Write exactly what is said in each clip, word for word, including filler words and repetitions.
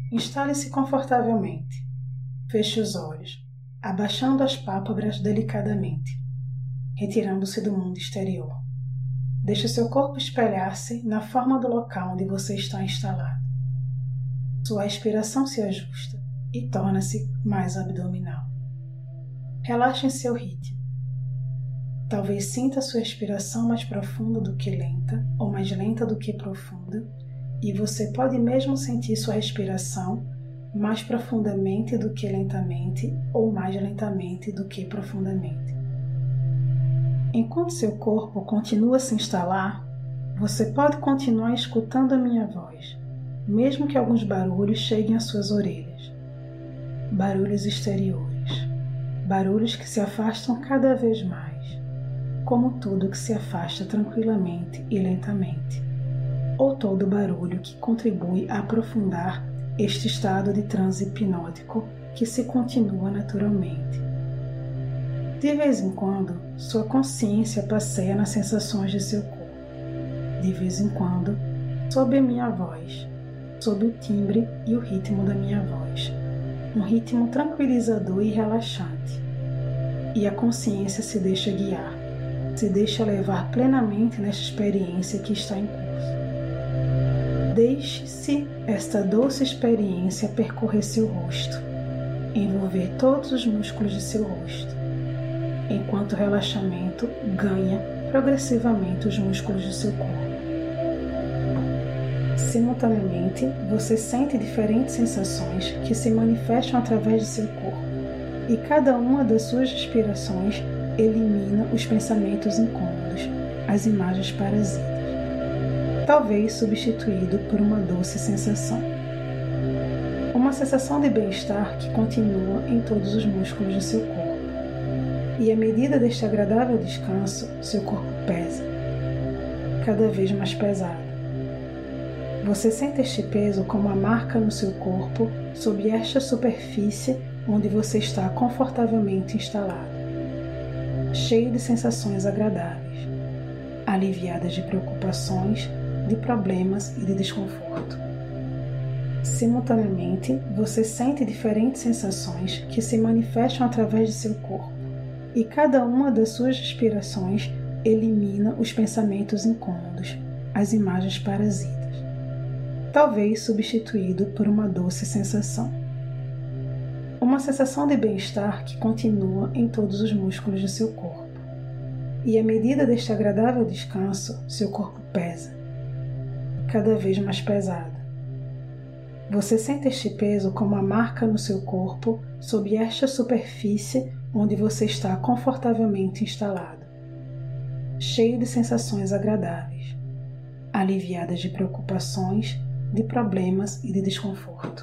Instale-se confortavelmente. Feche os olhos, abaixando as pálpebras delicadamente, retirando-se do mundo exterior. Deixe seu corpo espelhar-se na forma do local onde você está instalado. Sua respiração se ajusta e torna-se mais abdominal. Relaxe em seu ritmo. Talvez sinta sua respiração mais profunda do que lenta, ou mais lenta do que profunda, e você pode mesmo sentir sua respiração mais profundamente do que lentamente, ou mais lentamente do que profundamente. Enquanto seu corpo continua a se instalar, você pode continuar escutando a minha voz, mesmo que alguns barulhos cheguem às suas orelhas. Barulhos exteriores, barulhos que se afastam cada vez mais, como tudo que se afasta tranquilamente e lentamente, ou todo barulho que contribui a aprofundar este estado de transe hipnótico que se continua naturalmente. De vez em quando, sua consciência passeia nas sensações de seu corpo. De vez em quando, sob a minha voz, sob o timbre e o ritmo da minha voz, um ritmo tranquilizador e relaxante. E a consciência se deixa guiar, se deixa levar plenamente nesta experiência que está em curso. Deixe-se esta doce experiência percorrer seu rosto, envolver todos os músculos de seu rosto, enquanto o relaxamento ganha progressivamente os músculos do seu corpo. Simultaneamente, você sente diferentes sensações que se manifestam através de seu corpo, e cada uma das suas respirações elimina os pensamentos incômodos, as imagens parasitas, talvez substituído por uma doce sensação. Uma sensação de bem-estar que continua em todos os músculos do seu corpo. E à medida deste agradável descanso, seu corpo pesa, cada vez mais pesado. Você sente este peso como uma marca no seu corpo sob esta superfície onde você está confortavelmente instalado, cheio de sensações agradáveis, aliviadas de preocupações, de problemas e de desconforto. Simultaneamente, você sente diferentes sensações que se manifestam através de seu corpo, e cada uma das suas respirações elimina os pensamentos incômodos, as imagens parasitas, talvez substituído por uma doce sensação. Uma sensação de bem-estar que continua em todos os músculos do seu corpo. E à medida deste agradável descanso, seu corpo pesa, cada vez mais pesado. Você sente este peso como uma marca no seu corpo sob esta superfície onde você está confortavelmente instalado, cheio de sensações agradáveis, aliviadas de preocupações, de problemas e de desconforto.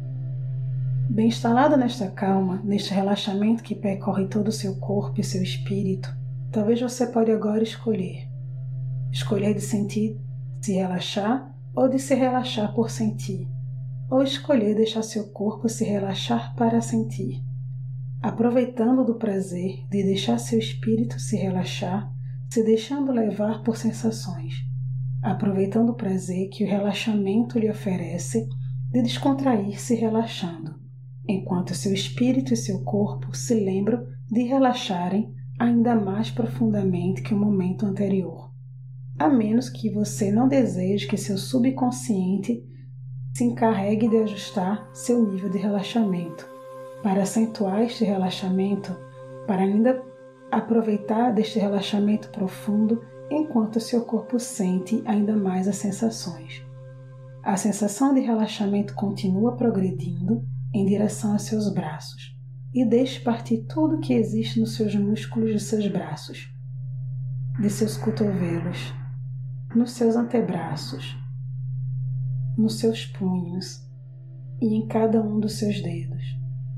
Bem instalado nesta calma, neste relaxamento que percorre todo o seu corpo e seu espírito, talvez você pode agora escolher. Escolher de sentir, se relaxar, ou de se relaxar por sentir, ou escolher deixar seu corpo se relaxar para sentir, aproveitando do prazer de deixar seu espírito se relaxar, se deixando levar por sensações, aproveitando o prazer que o relaxamento lhe oferece de descontrair-se relaxando, enquanto seu espírito e seu corpo se lembram de relaxarem ainda mais profundamente que o momento anterior, a menos que você não deseje que seu subconsciente se encarregue de ajustar seu nível de relaxamento, para acentuar este relaxamento, para ainda aproveitar deste relaxamento profundo enquanto seu corpo sente ainda mais as sensações. A sensação de relaxamento continua progredindo em direção aos seus braços e deixe partir tudo que existe nos seus músculos de seus braços, de seus cotovelos, nos seus antebraços, nos seus punhos e em cada um dos seus dedos.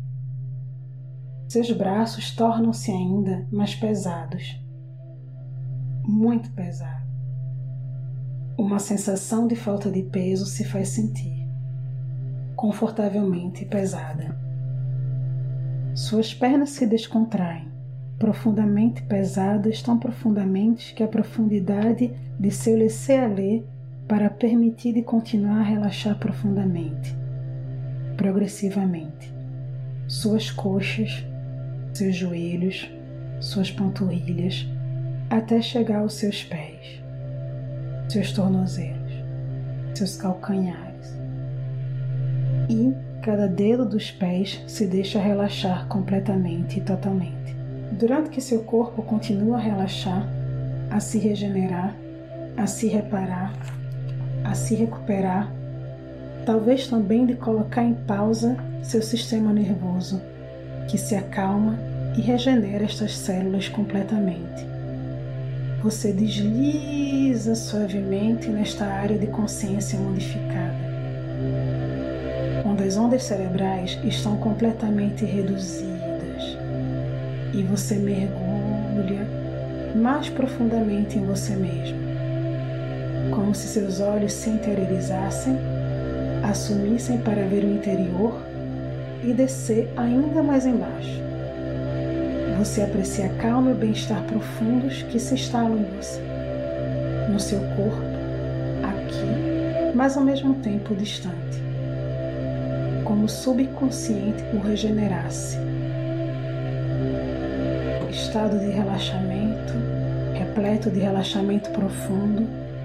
Seus braços tornam-se ainda mais pesados, muito pesados. Uma sensação de falta de peso se faz sentir, confortavelmente pesada. Suas pernas se descontraem, profundamente pesadas, tão profundamente que a profundidade de seu laisser-aller para permitir de continuar a relaxar profundamente. progressivamente suas coxas, seus joelhos, suas panturrilhas, até chegar aos seus pés, seus tornozelos, seus calcanhares. E cada dedo dos pés se deixa relaxar completamente e totalmente. Durante que seu corpo continua a relaxar, a se regenerar, a se reparar, a se recuperar, talvez também de colocar em pausa seu sistema nervoso, que se acalma e regenera estas células completamente. Você desliza suavemente nesta área de consciência modificada, onde as ondas cerebrais estão completamente reduzidas e você mergulha mais profundamente em você mesmo, como se seus olhos se interiorizassem, assumissem para ver o interior e descer ainda mais embaixo. Você aprecia a calma e o bem-estar profundos que se instalam em você, no seu corpo, aqui, mas ao mesmo tempo distante, como o subconsciente o regenerasse. Estado de relaxamento, repleto de relaxamento profundo,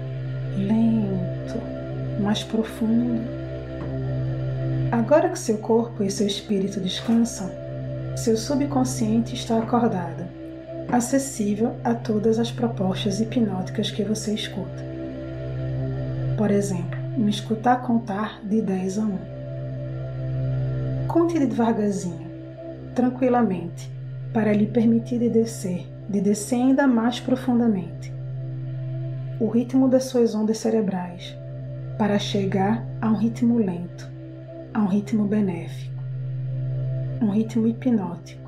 lento, mais profundo. Agora que seu corpo e seu espírito descansam, seu subconsciente está acordado, acessível a todas as propostas hipnóticas que você escuta. Por exemplo, me escutar contar de dez a um. Conte devagarzinho, tranquilamente, para lhe permitir de descer, de descer ainda mais profundamente. O ritmo das suas ondas cerebrais, para chegar a um ritmo lento, a um ritmo benéfico, um ritmo hipnótico.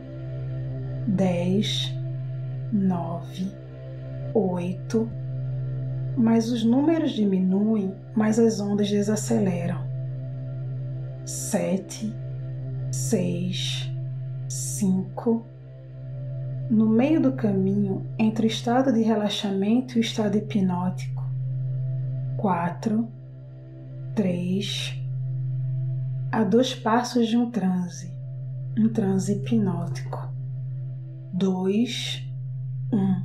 Dez, nove, oito, mas os números diminuem, mas as ondas desaceleram. Sete, seis, cinco. No meio do caminho entre o estado de relaxamento e o estado hipnótico. Quatro, três. A dois passos de um transe, um transe hipnótico. Dois, um.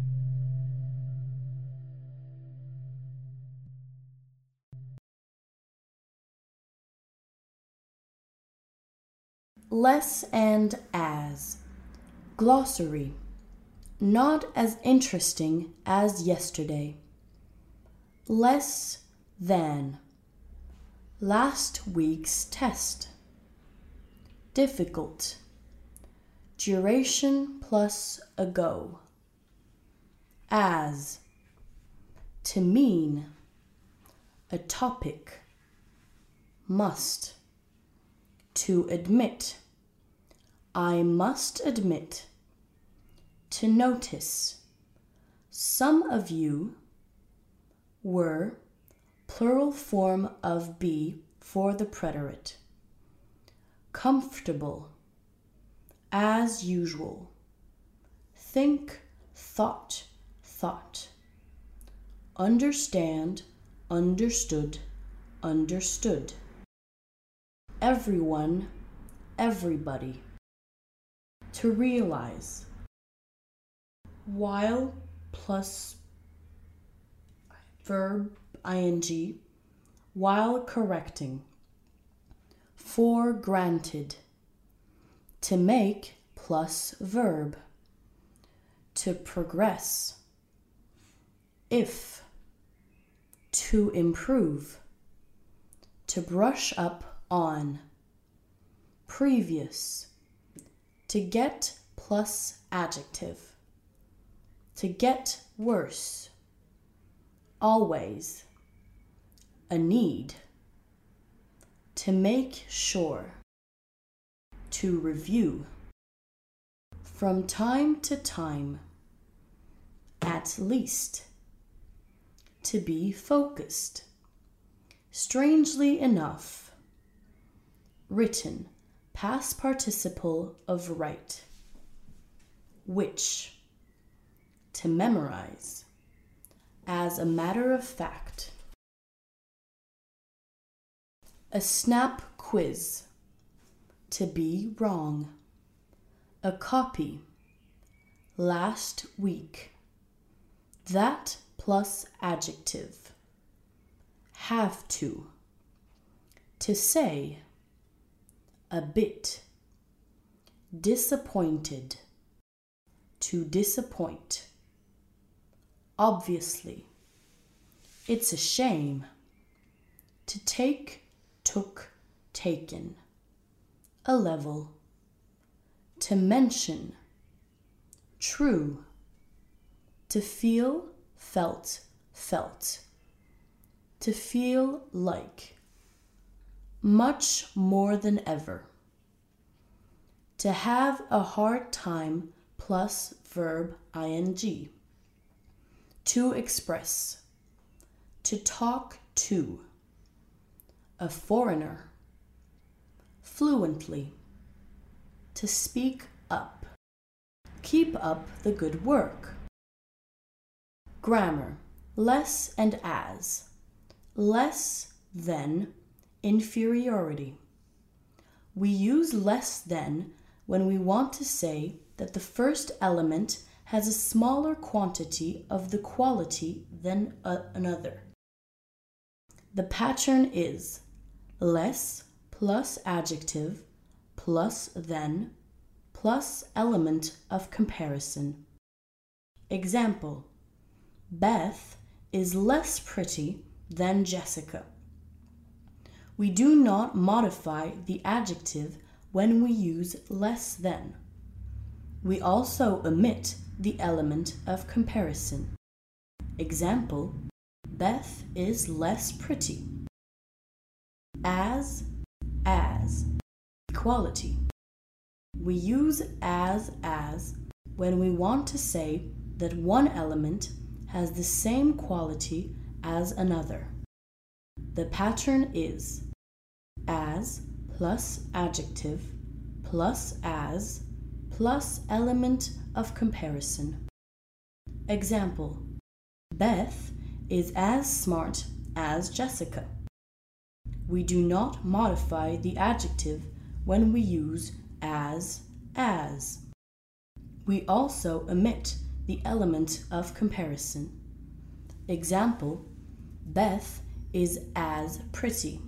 Less and as. Glossary. Not as interesting as yesterday. Less than. Last week's test. Difficult. Duration plus ago. As. To mean. A topic. Must. To admit. I must admit. To notice. Some of you were. Plural form of be for the preterite. Comfortable. As usual. Think, thought, thought. Understand, understood, understood. Everyone, everybody. To realize. While plus verb ing, while correcting. For granted. To make plus verb. To progress. If. To improve. To brush up on. Previous. To get plus adjective. To get worse. Always. A need. To make sure. To review. From time to time. At least. To be focused. Strangely enough. Written. Past participle of write. Which. To memorize. As a matter of fact. A snap quiz. to be wrong. A copy. Last week. That plus adjective. Have to. To say. A bit. Disappointed. To disappoint. Obviously. It's a shame. To take, took, taken. A level. To mention. True. To feel, felt, felt. To feel like. Much more than ever. To have a hard time plus verb ing. To express. To talk to. A foreigner. Fluently. To speak up. Keep up the good work. Grammar. Less and as. Less than. Inferiority. We use less than when we want to say that the first element has a smaller quantity of the quality than a, another. The pattern is less plus adjective plus than plus element of comparison. Example: Beth is less pretty than Jessica. We do not modify the adjective when we use less than. We also omit the element of comparison. Example: Beth is less pretty. As, as. Equality. We use as, as when we want to say that one element has the same quality as another. The pattern is as plus adjective plus as plus element of comparison. Example: Beth is as smart as Jessica. We do not modify the adjective when we use as, as. We also omit the element of comparison. Example: Beth is as pretty.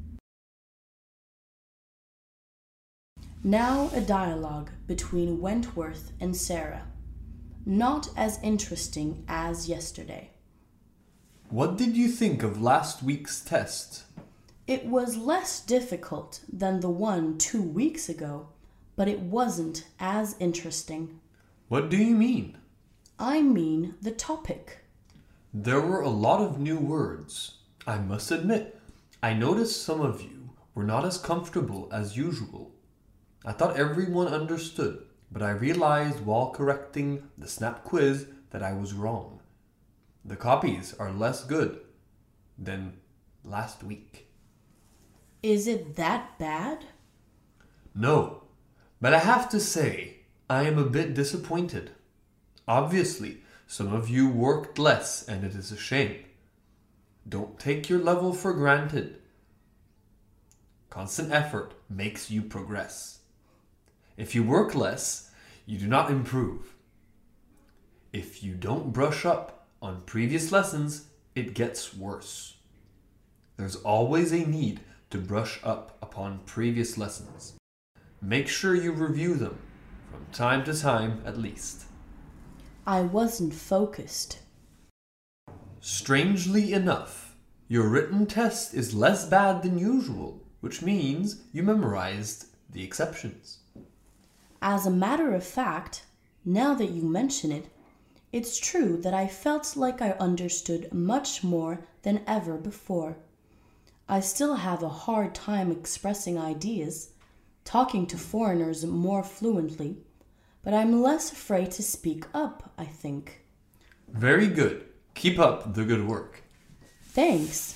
Now a dialogue between Wentworth and Sarah. Not as interesting as yesterday. What did you think of last week's test? It was less difficult than the one two weeks ago, but it wasn't as interesting. What do you mean? I mean the topic. There were a lot of new words. I must admit, I noticed some of you were not as comfortable as usual. I thought everyone understood, but I realized while correcting the snap quiz that I was wrong. The copies are less good than last week. Is it that bad? No, but I have to say, I am a bit disappointed. Obviously, some of you worked less and it is a shame. Don't take your level for granted. Constant effort makes you progress. If you work less, you do not improve. If you don't brush up on previous lessons, it gets worse. There's always a need to brush up upon previous lessons. Make sure you review them from time to time at least. I wasn't focused. Strangely enough, your written test is less bad than usual, which means you memorized the exceptions. As a matter of fact, now that you mention it, it's true that I felt like I understood much more than ever before. I still have a hard time expressing ideas, talking to foreigners more fluently, but I'm less afraid to speak up, I think. Very good. Keep up the good work. Thanks.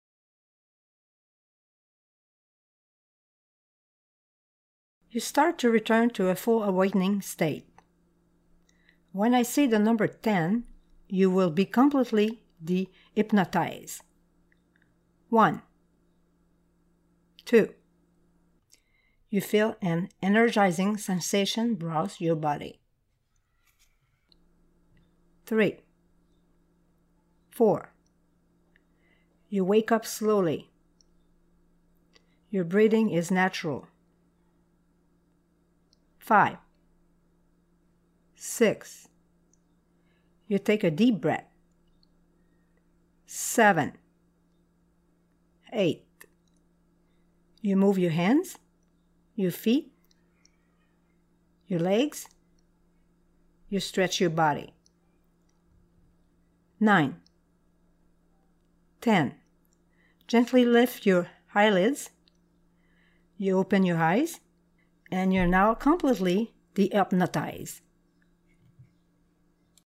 You start to return to a full awakening state. When I say the number ten, you will be completely de-hypnotized. One. Two. You feel an energizing sensation browse your body. Three. Four. You wake up slowly. Your breathing is natural. Five. Six. You take a deep breath. Seven. Eight. You move your hands, your feet, your legs. You stretch your body. Nine. Ten. Gently lift your eyelids. You open your eyes, and you're now completely dehypnotized.